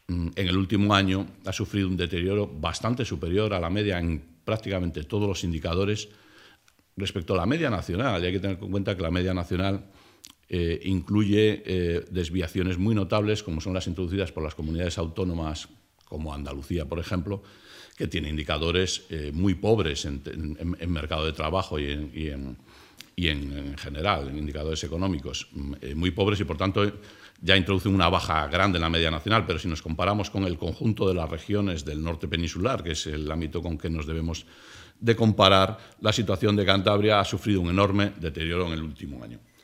en el último año ha sufrido un deterioro bastante superior a la media en prácticamente todos los indicadores respecto a la media nacional. Y hay que tener en cuenta que la media nacional incluye desviaciones muy notables, como son las introducidas por las comunidades autónomas, como Andalucía, por ejemplo, que tiene indicadores muy pobres en mercado de trabajo y en general, en indicadores económicos, muy pobres, y por tanto ya introducen una baja grande en la media nacional. Pero si nos comparamos con el conjunto de las regiones del norte peninsular, que es el ámbito con que nos debemos de comparar, la situación de Cantabria ha sufrido un enorme deterioro en el último año.